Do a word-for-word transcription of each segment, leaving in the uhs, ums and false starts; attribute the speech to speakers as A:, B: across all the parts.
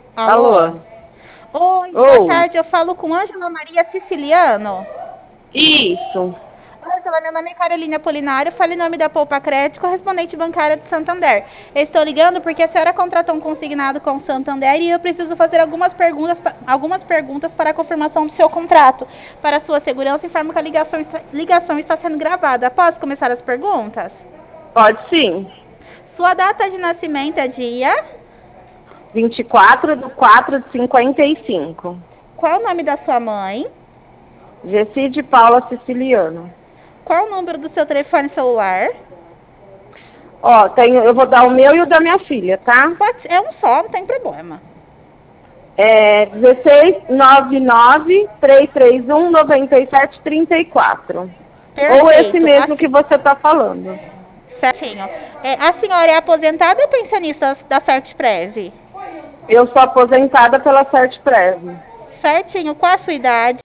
A: Alô?
B: Alô?
A: Oi, boa
B: Ou,
A: tarde. Eu falo com Ângela Maria Siciliano.
B: isso.
A: Ângela, meu nome é Carolina Apolinário, falo em nome da Poupa Crédito, correspondente bancária de Santander. Eu estou ligando porque a senhora contratou um consignado com o Santander e eu preciso fazer algumas perguntas, pa- algumas perguntas para a confirmação do seu contrato. Para sua segurança, informo que a ligação está, ligação está sendo gravada. Posso começar as perguntas?
B: Pode sim.
A: Sua data de nascimento é dia?
B: vinte e quatro de quatro de cinquenta e cinco.
A: Qual o nome da sua mãe?
B: Gesside Paula Siciliano.
A: Qual o número do seu telefone celular?
B: Ó, tenho, eu vou dar o meu e o da minha filha, tá?
A: Pode ser, é um só, não tem problema.
B: É dezesseis nove nove três três um nove sete três quatro. Ou esse
A: Perfeito.
B: mesmo
A: Assim,
B: que você está falando.
A: certinho. É, a senhora é aposentada ou pensionista da Sertprese?
B: Eu sou aposentada pela Sertprese.
A: Certinho. Qual a sua idade?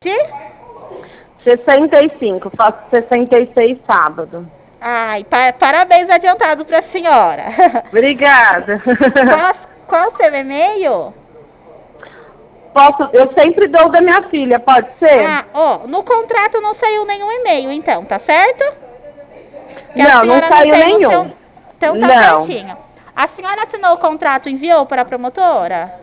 B: sessenta e cinco, faço sessenta e seis sábado.
A: Ai, pa parabéns adiantado para a senhora.
B: Obrigada.
A: Qual, a- qual o seu e-mail?
B: Posso, eu sempre dou da minha filha, pode ser?
A: Ah, ó, no contrato não saiu nenhum e-mail, então, tá certo? Que a
B: Não, não
A: senhora não
B: saiu
A: tem no seu...
B: nenhum.
A: Então tá
B: Não.
A: certinho. A senhora assinou o contrato e enviou para a promotora?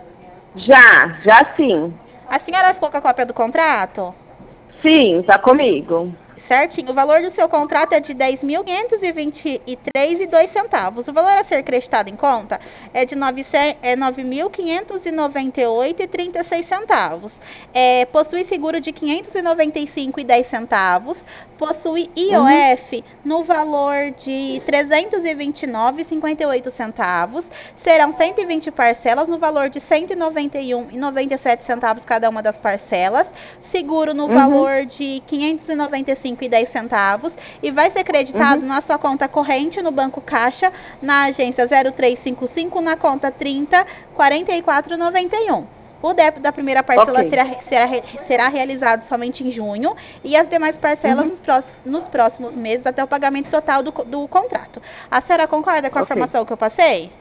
B: Já, já sim.
A: A senhora ficou com a cópia do contrato?
B: Sim, tá comigo.
A: Certinho. O valor do seu contrato é de dez mil quinhentos e vinte e três e dois centavos. O valor a ser acreditado em conta é de nove mil quinhentos e noventa e oito e trinta e seis centavos. É, possui seguro de quinhentos e noventa e cinco e dez centavos. Possui
B: Uhum,
A: I O F no valor de trezentos e vinte e nove e cinquenta e oito centavos. Serão cento e vinte parcelas no valor de cento e noventa e um e noventa e sete centavos cada uma das parcelas. Seguro no
B: uhum,
A: valor de quinhentos e noventa e cinco e dez centavos e vai ser creditado
B: uhum.
A: na sua conta corrente no Banco Caixa, na agência zero três cinco cinco, na conta trinta quarenta e quatro noventa e um. O débito da primeira
B: Ok.
A: parcela será, será, será realizado somente em junho e as demais parcelas
B: Uhum,
A: nos próximos, nos próximos meses até o pagamento total do, do contrato. A senhora concorda com a
B: ok.
A: informação que eu passei?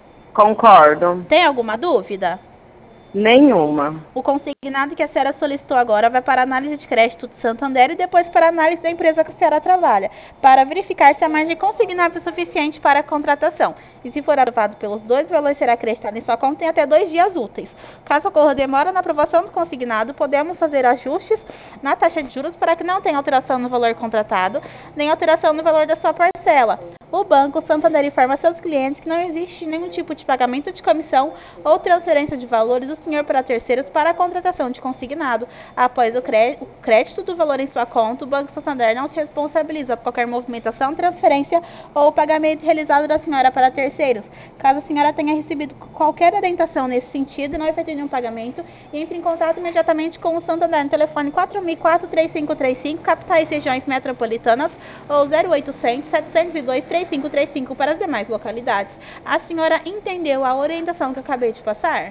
B: Concordo.
A: Tem alguma dúvida?
B: Nenhuma.
A: O consignado que a senhora solicitou agora vai para a análise de crédito do Santander e depois para a análise da empresa que a senhora trabalha, para verificar se a margem consignada é suficiente para a contratação. E se for aprovado pelos dois, o valor será acreditado em sua conta em até dois dias úteis. Caso ocorra demora na aprovação do consignado, podemos fazer ajustes na taxa de juros para que não tenha alteração no valor contratado, nem alteração no valor da sua parcela. O Banco Santander informa seus clientes que não existe nenhum tipo de pagamento de comissão ou transferência de valores do senhor para terceiros para a contratação de consignado. Após o crédito do valor em sua conta, o Banco Santander não se responsabiliza por qualquer movimentação, transferência ou pagamento realizado da senhora para terceiros. Caso a senhora tenha recebido qualquer orientação nesse sentido e não efetue nenhum pagamento, entre em contato imediatamente com o Santander no telefone quatro mil e quatro, três cinco três cinco, capitais e regiões metropolitanas, ou zero oitocentos, setecentos e dois, três cinco três cinco para as demais localidades. A senhora entendeu a orientação que eu acabei de passar?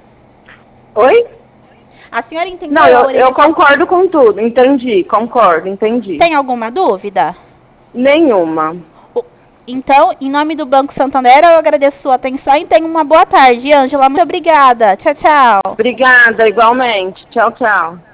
B: Oi?
A: A senhora entendeu
B: Não,
A: a
B: eu, eu
A: orientação?
B: concordo com tudo. Entendi, concordo, entendi.
A: Tem alguma dúvida?
B: Nenhuma.
A: Então, em nome do Banco Santander, eu agradeço sua atenção e tenha uma boa tarde. Ângela, muito obrigada. Tchau, tchau.
B: Obrigada, igualmente. Tchau, tchau.